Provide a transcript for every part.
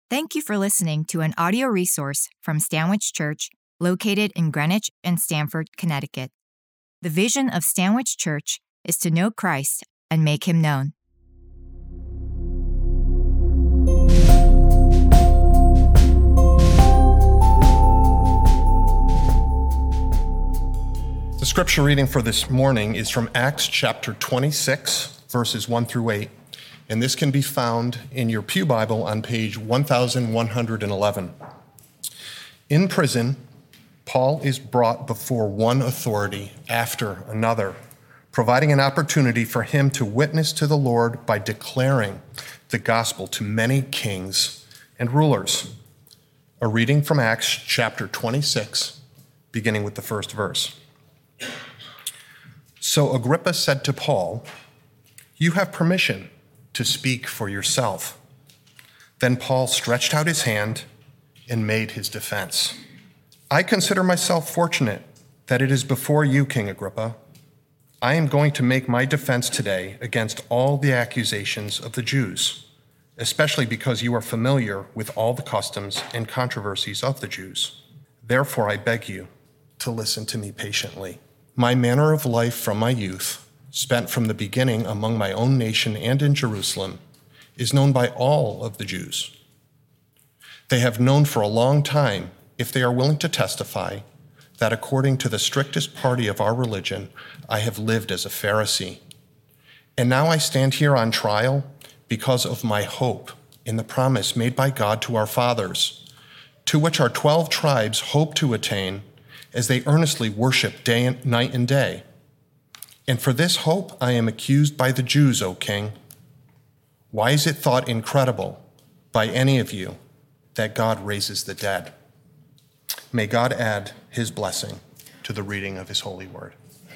Thank you for listening to an audio resource from Stanwich Church, located in Greenwich and Stamford, Connecticut. The vision of Stanwich Church is to know Christ and make him known. The scripture reading for this morning is from Acts chapter 26, verses 1 through 8. And this can be found in your Pew Bible on page 1111. In prison, Paul is brought before one authority after another, providing an opportunity for him to witness to the Lord by declaring the gospel to many kings and rulers. A reading from Acts chapter 26, beginning with the first verse. So Agrippa said to Paul, "You have permission to speak for yourself." Then Paul stretched out his hand and made his defense. "I consider myself fortunate that it is before you, King Agrippa. I am going to make my defense today against all the accusations of the Jews, especially because you are familiar with all the customs and controversies of the Jews. Therefore, I beg you to listen to me patiently. My manner of life from my youth, spent from the beginning among my own nation and in Jerusalem, is known by all of the Jews. They have known for a long time, if they are willing to testify, that according to the strictest party of our religion, I have lived as a Pharisee. And now I stand here on trial because of my hope in the promise made by God to our fathers, to which our 12 tribes hope to attain as they earnestly worship night and day. And for this hope I am accused by the Jews, O King. Why is it thought incredible by any of you that God raises the dead?" May God add his blessing to the reading of his holy word.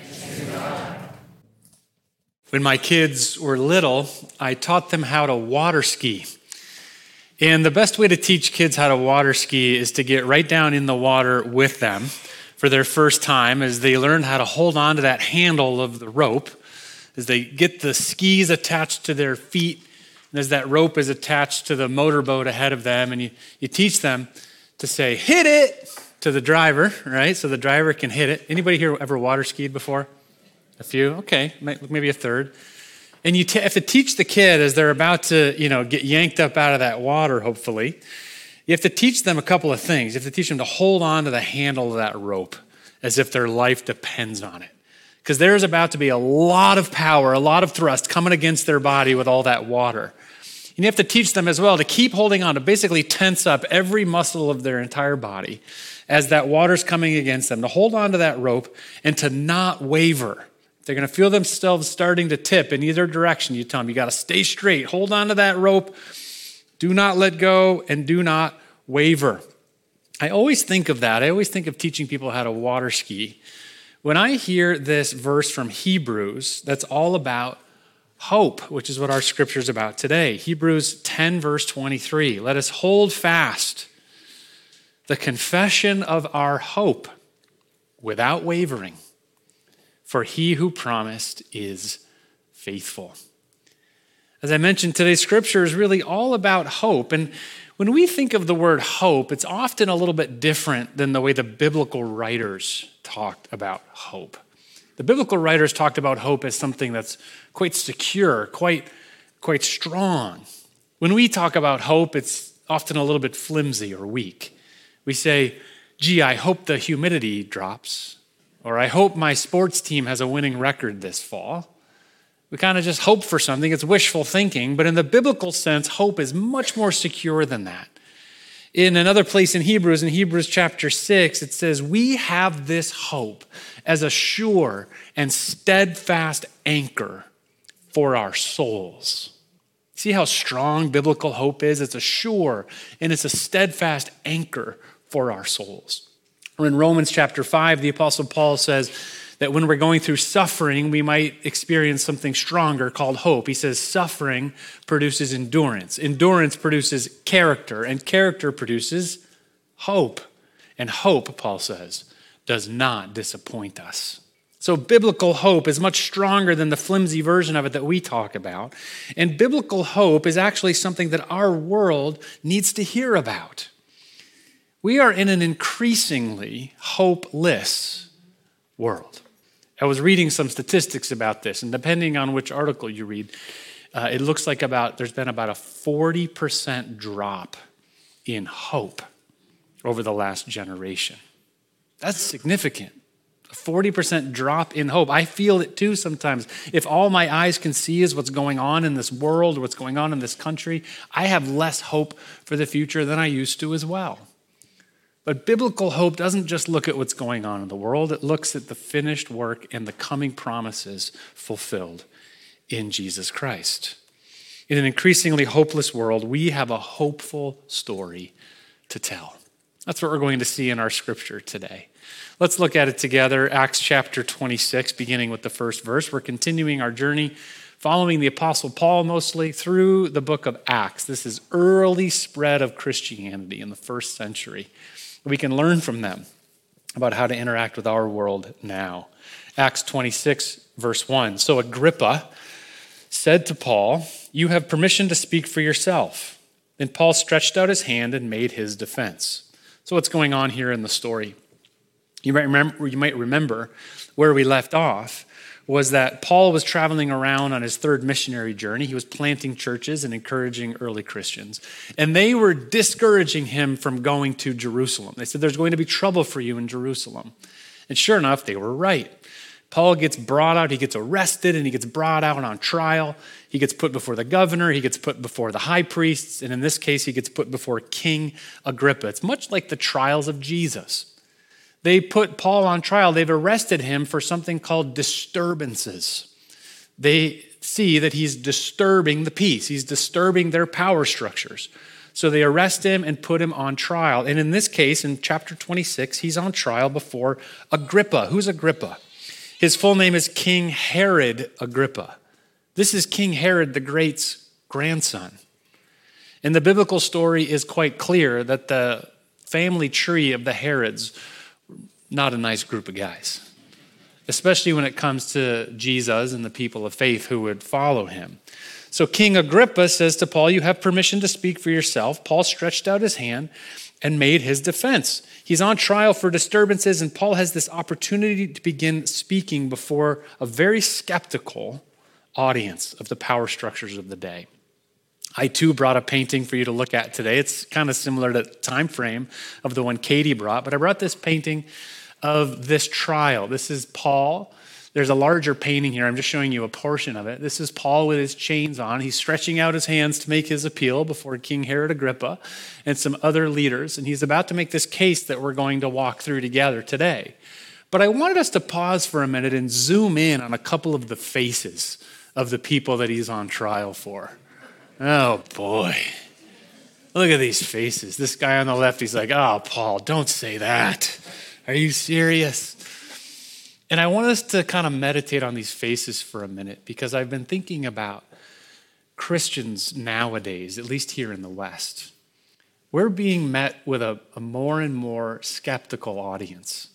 When my kids were little, I taught them how to water ski. And the best way to teach kids how to water ski is to get right down in the water with them for their first time as they learn how to hold on to that handle of the rope, as they get the skis attached to their feet, and as that rope is attached to the motorboat ahead of them, and you teach them to say, "Hit it," to the driver, right? So the driver can hit it. Anybody here ever water skied before? A few? Okay, maybe a third. And you have to teach the kid as they're about to, get yanked up out of that water, hopefully. You have to teach them a couple of things. You have to teach them to hold on to the handle of that rope as if their life depends on it. Because there's about to be a lot of power, a lot of thrust coming against their body with all that water. And you have to teach them as well to keep holding on, to basically tense up every muscle of their entire body as that water's coming against them, to hold on to that rope and to not waver. They're going to feel themselves starting to tip in either direction. You tell them, you got to stay straight, hold on to that rope, do not let go, and do not waver. I always think of that. I always think of teaching people how to water ski. When I hear this verse from Hebrews, that's all about hope, which is what our scripture is about today. Hebrews 10, verse 23. Let us hold fast the confession of our hope without wavering, for he who promised is faithful. As I mentioned, today's scripture is really all about hope. And when we think of the word hope, it's often a little bit different than the way the biblical writers talked about hope. The biblical writers talked about hope as something that's quite secure, quite strong. When we talk about hope, it's often a little bit flimsy or weak. We say, "Gee, I hope the humidity drops," or "I hope my sports team has a winning record this fall." We kind of just hope for something. It's wishful thinking. But in the biblical sense, hope is much more secure than that. In another place in Hebrews chapter 6, it says, "We have this hope as a sure and steadfast anchor for our souls." See how strong biblical hope is? It's a sure and it's a steadfast anchor for our souls. Or in Romans chapter 5, the Apostle Paul says that when we're going through suffering, we might experience something stronger called hope. He says suffering produces endurance. Endurance produces character, and character produces hope. And hope, Paul says, does not disappoint us. So biblical hope is much stronger than the flimsy version of it that we talk about. And biblical hope is actually something that our world needs to hear about. We are in an increasingly hopeless world. I was reading some statistics about this, and depending on which article you read, it looks like there's been about a 40% drop in hope over the last generation. That's significant. A 40% drop in hope. I feel it too sometimes. If all my eyes can see is what's going on in this world, what's going on in this country, I have less hope for the future than I used to as well. But biblical hope doesn't just look at what's going on in the world. It looks at the finished work and the coming promises fulfilled in Jesus Christ. In an increasingly hopeless world, we have a hopeful story to tell. That's what we're going to see in our scripture today. Let's look at it together. Acts chapter 26, beginning with the first verse. We're continuing our journey following the Apostle Paul mostly through the book of Acts. This is early spread of Christianity in the first century. We can learn from them about how to interact with our world now. Acts 26, verse 1. So Agrippa said to Paul, "You have permission to speak for yourself." Then Paul stretched out his hand and made his defense. So what's going on here in the story? You might remember where we left off was that Paul was traveling around on his third missionary journey. He was planting churches and encouraging early Christians. And they were discouraging him from going to Jerusalem. They said, there's going to be trouble for you in Jerusalem. And sure enough, they were right. Paul gets brought out, he gets arrested, and he gets brought out on trial. He gets put before the governor, he gets put before the high priests, and in this case, he gets put before King Agrippa. It's much like the trials of Jesus. They put Paul on trial. They've arrested him for something called disturbances. They see that he's disturbing the peace. He's disturbing their power structures. So they arrest him and put him on trial. And in this case, in chapter 26, he's on trial before Agrippa. Who's Agrippa? His full name is King Herod Agrippa. This is King Herod the Great's grandson. And the biblical story is quite clear that the family tree of the Herods, not a nice group of guys, especially when it comes to Jesus and the people of faith who would follow him. So King Agrippa says to Paul, "You have permission to speak for yourself." Paul stretched out his hand and made his defense. He's on trial for disturbances, and Paul has this opportunity to begin speaking before a very skeptical audience of the power structures of the day. I too brought a painting for you to look at today. It's kind of similar to the time frame of the one Katie brought, but I brought this painting of this trial. This is Paul. There's a larger painting here. I'm just showing you a portion of it. This is Paul with his chains on. He's stretching out his hands to make his appeal before King Herod Agrippa and some other leaders. And he's about to make this case that we're going to walk through together today. But I wanted us to pause for a minute and zoom in on a couple of the faces of the people that he's on trial for. Oh boy. Look at these faces. This guy on the left, he's like, "Oh, Paul, don't say that. Are you serious?" And I want us to kind of meditate on these faces for a minute because I've been thinking about Christians nowadays, at least here in the West. We're being met with a more and more skeptical audience.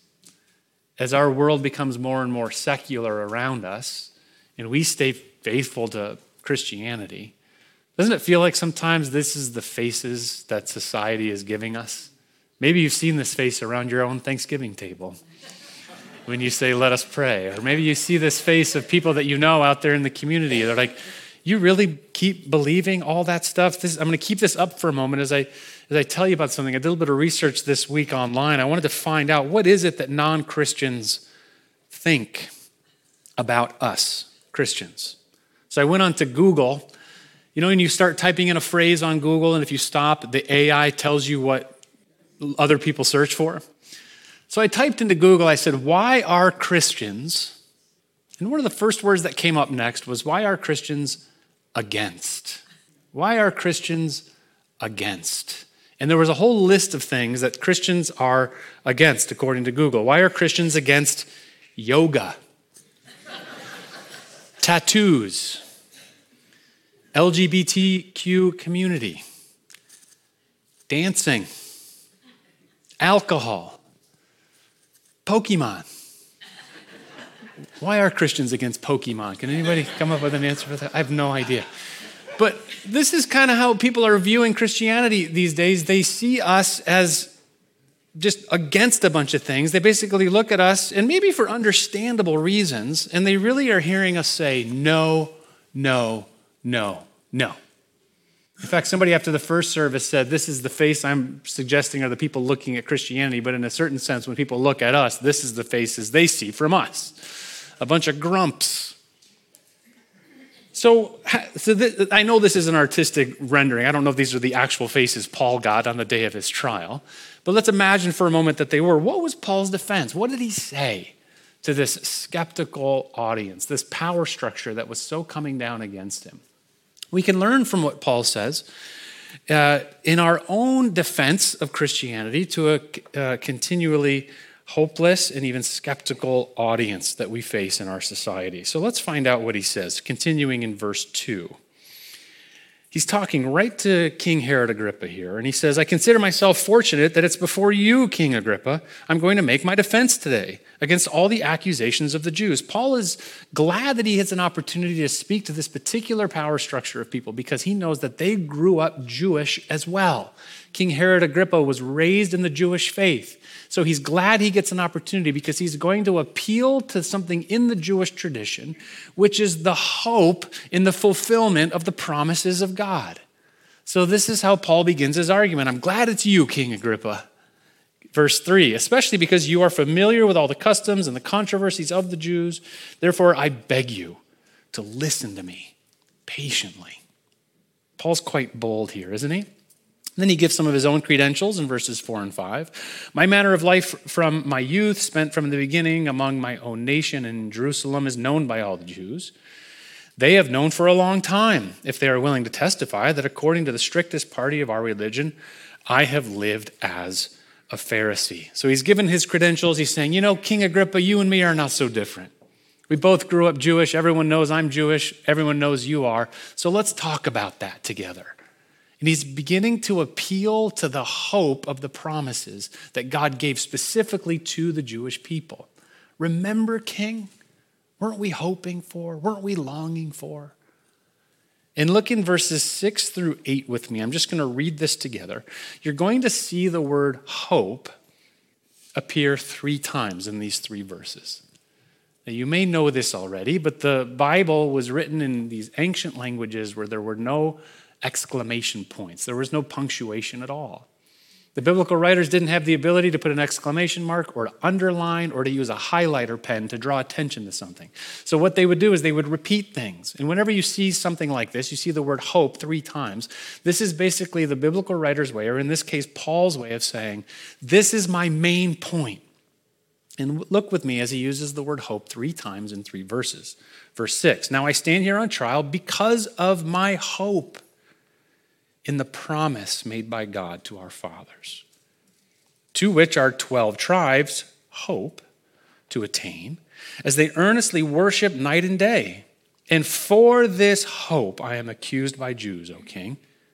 As our world becomes more and more secular around us and we stay faithful to Christianity, doesn't it feel like sometimes this is the faces that society is giving us? Maybe you've seen this face around your own Thanksgiving table when you say, "Let us pray." Or maybe you see this face of people that you know out there in the community. They're like, "You really keep believing all that stuff?" I'm going to keep this up for a moment as I tell you about something. I did a little bit of research this week online. I wanted to find out what is it that non-Christians think about us, Christians. So I went on to Google. You know, when you start typing in a phrase on Google, and if you stop, the AI tells you what other people search for. So I typed into Google, I said, "Why are Christians?" And one of the first words that came up next was, "Why are Christians against?" Why are Christians against? And there was a whole list of things that Christians are against, according to Google. Why are Christians against yoga, tattoos, LGBTQ community, dancing, alcohol, Pokemon? Why are Christians against Pokemon? Can anybody come up with an answer for that? I have no idea. But this is kind of how people are viewing Christianity these days. They see us as just against a bunch of things. They basically look at us, and maybe for understandable reasons, and they really are hearing us say, no, no, no, no. In fact, somebody after the first service said, this is the face I'm suggesting are the people looking at Christianity, but in a certain sense, when people look at us, this is the faces they see from us. A bunch of grumps. So I know this is an artistic rendering. I don't know if these are the actual faces Paul got on the day of his trial, but let's imagine for a moment that they were. What was Paul's defense? What did he say to this skeptical audience, this power structure that was so coming down against him? We can learn from what Paul says in our own defense of Christianity to a continually hopeless and even skeptical audience that we face in our society. So let's find out what he says, continuing in verse 2. He's talking right to King Herod Agrippa here, and he says, I consider myself fortunate that it's before you, King Agrippa, I'm going to make my defense today against all the accusations of the Jews. Paul is glad that he has an opportunity to speak to this particular power structure of people because he knows that they grew up Jewish as well. King Herod Agrippa was raised in the Jewish faith. So he's glad he gets an opportunity because he's going to appeal to something in the Jewish tradition, which is the hope in the fulfillment of the promises of God. So this is how Paul begins his argument. I'm glad it's you, King Agrippa. Verse 3, especially because you are familiar with all the customs and the controversies of the Jews. Therefore, I beg you to listen to me patiently. Paul's quite bold here, isn't he? Then he gives some of his own credentials in verses 4 and 5. My manner of life from my youth, spent from the beginning among my own nation in Jerusalem, is known by all the Jews. They have known for a long time, if they are willing to testify, that according to the strictest party of our religion, I have lived as a Pharisee. So he's given his credentials. He's saying, you know, King Agrippa, you and me are not so different. We both grew up Jewish. Everyone knows I'm Jewish. Everyone knows you are. So let's talk about that together. And he's beginning to appeal to the hope of the promises that God gave specifically to the Jewish people. Remember, King, weren't we hoping for? Weren't we longing for? And look in verses 6 through 8 with me. I'm just going to read this together. You're going to see the word hope appear 3 times in these 3 verses. Now, you may know this already, but the Bible was written in these ancient languages where there were no exclamation points. There was no punctuation at all. The biblical writers didn't have the ability to put an exclamation mark or to underline or to use a highlighter pen to draw attention to something. So what they would do is they would repeat things. And whenever you see something like this, you see the word hope 3 times. This is basically the biblical writer's way, or in this case, Paul's way of saying, this is my main point. And look with me as he uses the word hope 3 times in 3 verses. Verse 6, now I stand here on trial because of my hope in the promise made by God to our fathers, to which our 12 tribes hope to attain as they earnestly worship night and day. And for this hope I am accused by Jews, O king.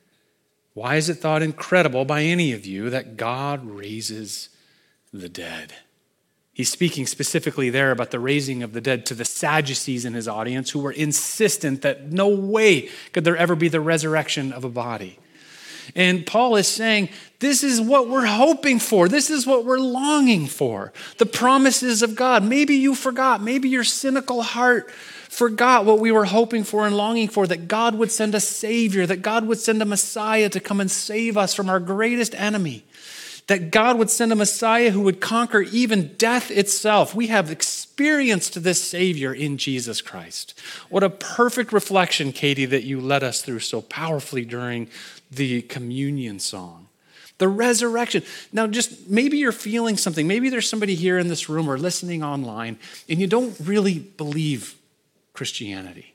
Why is it thought incredible by any of you that God raises the dead? He's speaking specifically there about the raising of the dead to the Sadducees in his audience who were insistent that no way could there ever be the resurrection of a body. And Paul is saying, this is what we're hoping for. This is what we're longing for. The promises of God. Maybe you forgot. Maybe your cynical heart forgot what we were hoping for and longing for, that God would send a Savior, that God would send a Messiah to come and save us from our greatest enemy, that God would send a Messiah who would conquer even death itself. We have experienced this Savior in Jesus Christ. What a perfect reflection, Katie, that you led us through so powerfully during the communion song. The resurrection. Now, just maybe you're feeling something. Maybe there's somebody here in this room or listening online, and you don't really believe Christianity.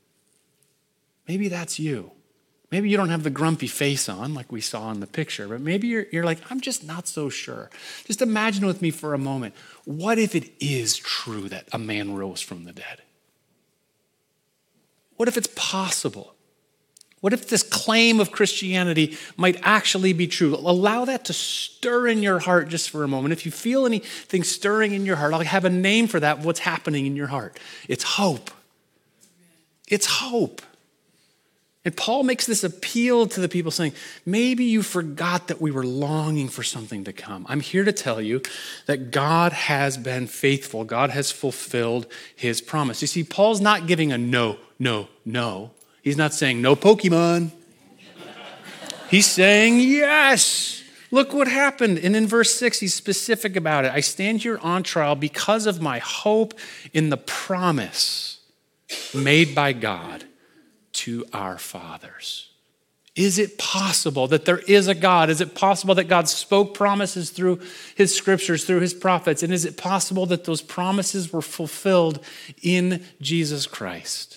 Maybe that's you. Maybe you don't have the grumpy face on like we saw in the picture, but maybe you're like, I'm just not so sure. Just imagine with me for a moment, what if it is true that a man rose from the dead? What if it's possible? What if this claim of Christianity might actually be true? Allow that to stir in your heart just for a moment. If you feel anything stirring in your heart, I'll have a name for that, what's happening in your heart. It's hope. It's hope. And Paul makes this appeal to the people saying, maybe you forgot that we were longing for something to come. I'm here to tell you that God has been faithful. God has fulfilled his promise. You see, Paul's not giving a no. He's not saying no Pokemon. He's saying yes. Look what happened. And in verse 6, he's specific about it. I stand here on trial because of my hope in the promise made by God to our fathers. Is it possible that there is a God? Is it possible that God spoke promises through his scriptures, through his prophets? And is it possible that those promises were fulfilled in Jesus Christ?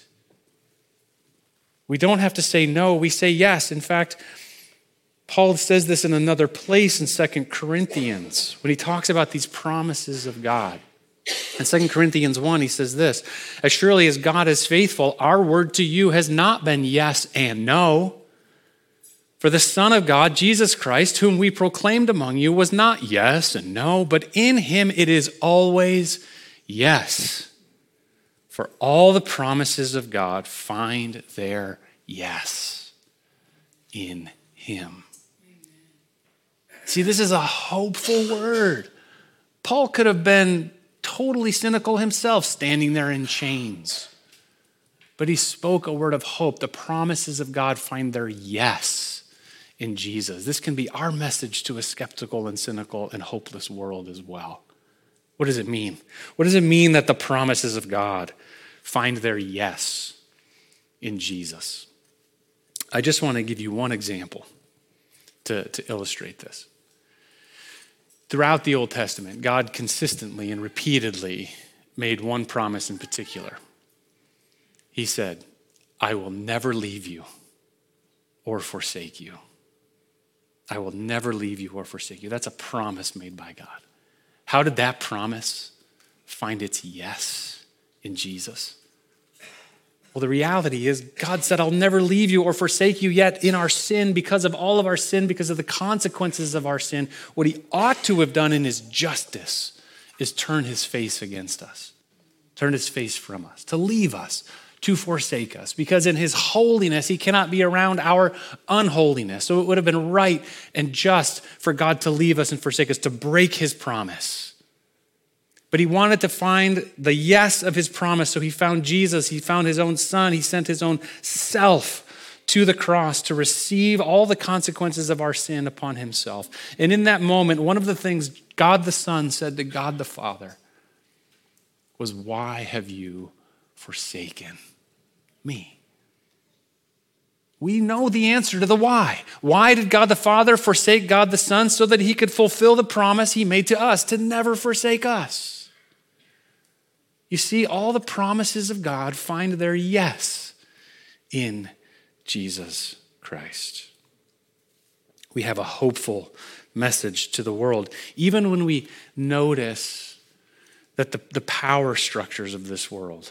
We don't have to say no, we say yes. In fact, Paul says this in another place in 2 Corinthians when he talks about these promises of God. In 2 Corinthians 1, he says this, as surely as God is faithful, our word to you has not been yes and no. For the Son of God, Jesus Christ, whom we proclaimed among you, was not yes and no, but in him it is always yes. For all the promises of God find their yes in him. See, this is a hopeful word. Paul could have been totally cynical himself, standing there in chains. But he spoke a word of hope. The promises of God find their yes in Jesus. This can be our message to a skeptical and cynical and hopeless world as well. What does it mean? What does it mean that the promises of God find their yes in Jesus? I just want to give you one example to illustrate this. Throughout the Old Testament, God consistently and repeatedly made one promise in particular. He said, I will never leave you or forsake you. I will never leave you or forsake you. That's a promise made by God. How did that promise find its yes in Jesus? Well, the reality is God said, I'll never leave you or forsake you, yet in our sin, because of all of our sin, because of the consequences of our sin, what he ought to have done in his justice is turn his face against us, turn his face from us, to leave us, to forsake us, because in his holiness, he cannot be around our unholiness. So it would have been right and just for God to leave us and forsake us, to break his promise. But he wanted to find the yes of his promise. So he found Jesus. He found his own son. He sent his own self to the cross to receive all the consequences of our sin upon himself. And in that moment, one of the things God the Son said to God the Father was, why have you forsaken me? We know the answer to the why. Why did God the Father forsake God the Son? So that he could fulfill the promise he made to us to never forsake us. You see, all the promises of God find their yes in Jesus Christ. We have a hopeful message to the world, even when we notice that the power structures of this world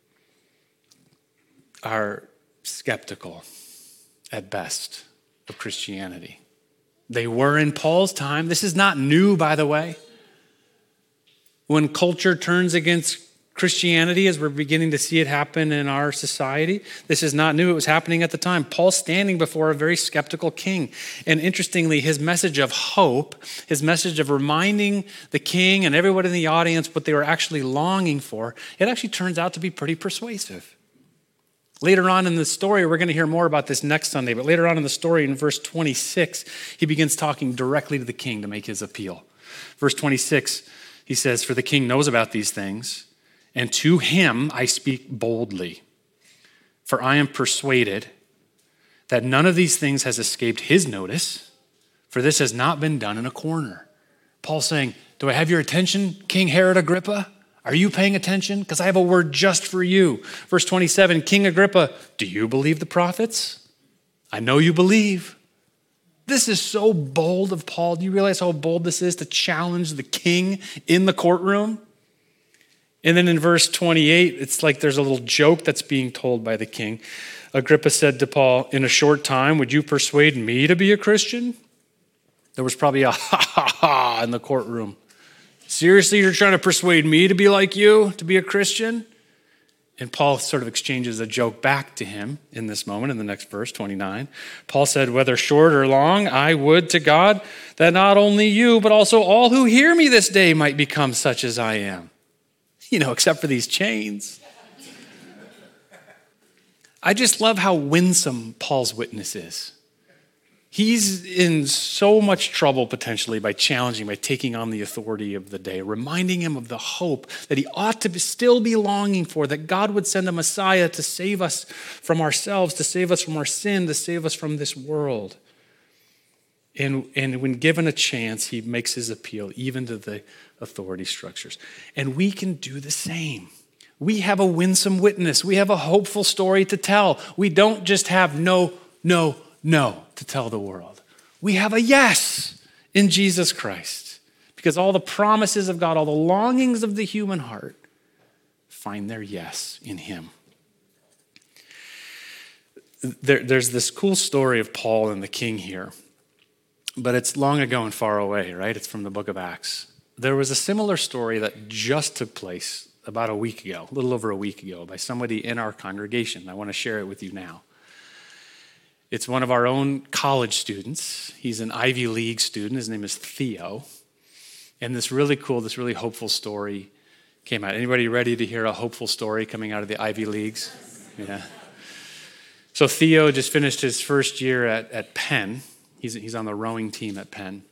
are skeptical at best of Christianity. They were in Paul's time. This is not new, by the way. When culture turns against Christianity, as we're beginning to see it happen in our society, this is not new. It was happening at the time. Paul's standing before a very skeptical king. And interestingly, his message of hope, his message of reminding the king and everyone in the audience what they were actually longing for, it actually turns out to be pretty persuasive. Later on in the story, we're going to hear more about this next Sunday, but later on in the story, in verse 26, he begins talking directly to the king to make his appeal. Verse 26, he says, for the king knows about these things, and to him I speak boldly. For I am persuaded that none of these things has escaped his notice, for this has not been done in a corner. Paul's saying, do I have your attention, King Herod Agrippa? Are you paying attention? Because I have a word just for you. Verse 27, King Agrippa, do you believe the prophets? I know you believe. This is so bold of Paul. Do you realize how bold this is to challenge the king in the courtroom? And then in verse 28, it's like there's a little joke that's being told by the king. Agrippa said to Paul, "In a short time, would you persuade me to be a Christian?" There was probably a ha ha ha in the courtroom. Seriously, you're trying to persuade me to be like you, to be a Christian? And Paul sort of exchanges a joke back to him in this moment, in the next verse, 29. Paul said, "Whether short or long, I would to God that not only you, but also all who hear me this day might become such as I am." Except for these chains. I just love how winsome Paul's witness is. He's in so much trouble potentially by challenging, by taking on the authority of the day, reminding him of the hope that he ought to still be longing for, that God would send a Messiah to save us from ourselves, to save us from our sin, to save us from this world. And when given a chance, he makes his appeal even to the authority structures. And we can do the same. We have a winsome witness. We have a hopeful story to tell. We don't just have no to tell the world. We have a yes in Jesus Christ, because all the promises of God, all the longings of the human heart find their yes in him. There's this cool story of Paul and the king here, but it's long ago and far away, right? It's from the book of Acts. There was a similar story that just took place about a week ago, a little over a week ago, by somebody in our congregation. I want to share it with you now. It's one of our own college students. He's an Ivy League student. His name is Theo. And this really cool, this really hopeful story came out. Anybody ready to hear a hopeful story coming out of the Ivy Leagues? Yeah. So Theo just finished his first year at Penn. He's on the rowing team at Penn.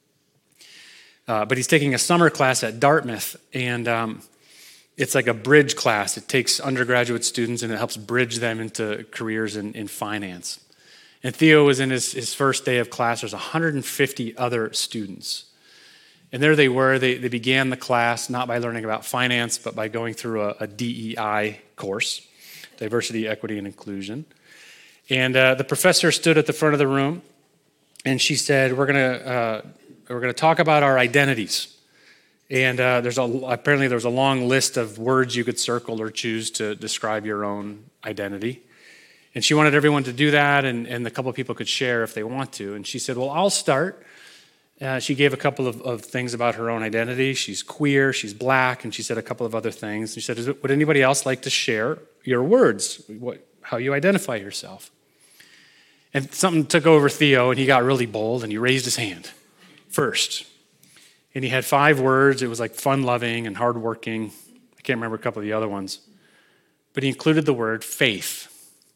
But he's taking a summer class at Dartmouth, and it's like a bridge class. It takes undergraduate students and it helps bridge them into careers in finance. And Theo was in his first day of class. There's 150 other students. And there they were. They began the class not by learning about finance, but by going through a DEI course, diversity, equity, and inclusion. And the professor stood at the front of the room, and she said, we're going to talk about our identities. And apparently there was a long list of words you could circle or choose to describe your own identity. And she wanted everyone to do that, and a couple of people could share if they want to. And she said, well, I'll start. She gave a couple of things about her own identity. She's queer, she's black, and she said a couple of other things. She said, would anybody else like to share your words, how you identify yourself? And something took over Theo, and he got really bold, and he raised his hand first. And he had 5 words. It was like fun-loving and hardworking. I can't remember a couple of the other ones. But he included the word faith.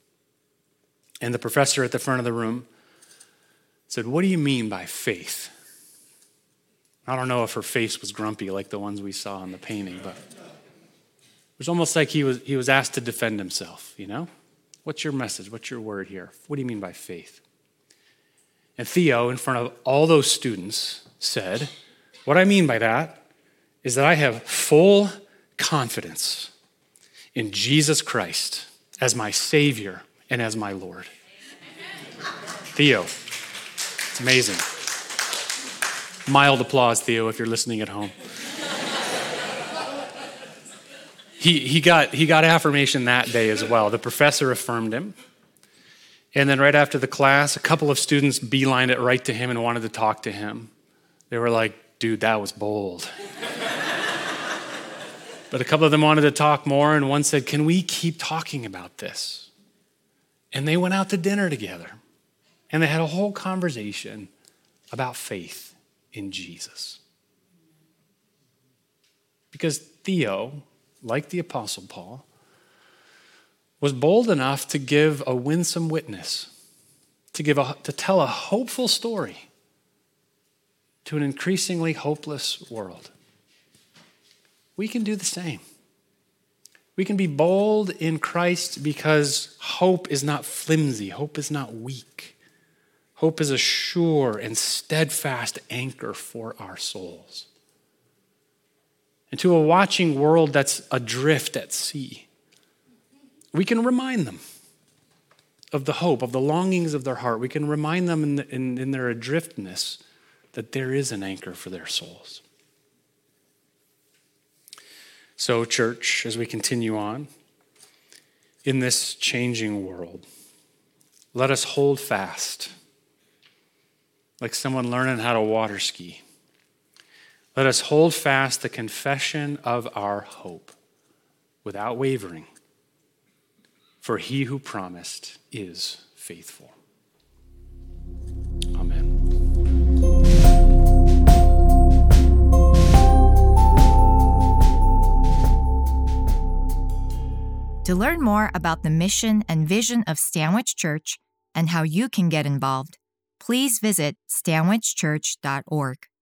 And the professor at the front of the room said, what do you mean by faith? I don't know if her face was grumpy like the ones we saw in the painting, but it was almost like he was asked to defend himself, What's your message? What's your word here? What do you mean by faith? And Theo, in front of all those students, said, what I mean by that is that I have full confidence in Jesus Christ as my Savior and as my Lord. Theo, it's amazing. Mild applause, Theo, if you're listening at home. He got affirmation that day as well. The professor affirmed him. And then right after the class, a couple of students beelined it right to him and wanted to talk to him. They were like, dude, that was bold. But a couple of them wanted to talk more, and one said, can we keep talking about this? And they went out to dinner together. And they had a whole conversation about faith in Jesus. Because Theo, like the Apostle Paul, was bold enough to give a winsome witness, to tell a hopeful story to an increasingly hopeless world. We can do the same. We can be bold in Christ because hope is not flimsy. Hope is not weak. Hope is a sure and steadfast anchor for our souls. And to a watching world that's adrift at sea, we can remind them of the hope, of the longings of their heart. We can remind them in their adriftness that there is an anchor for their souls. So, church, as we continue on, in this changing world, Let us hold fast, like someone learning how to water ski. Let us hold fast the confession of our hope without wavering, for he who promised is faithful. Amen. To learn more about the mission and vision of Stanwich Church and how you can get involved, please visit stanwichchurch.org.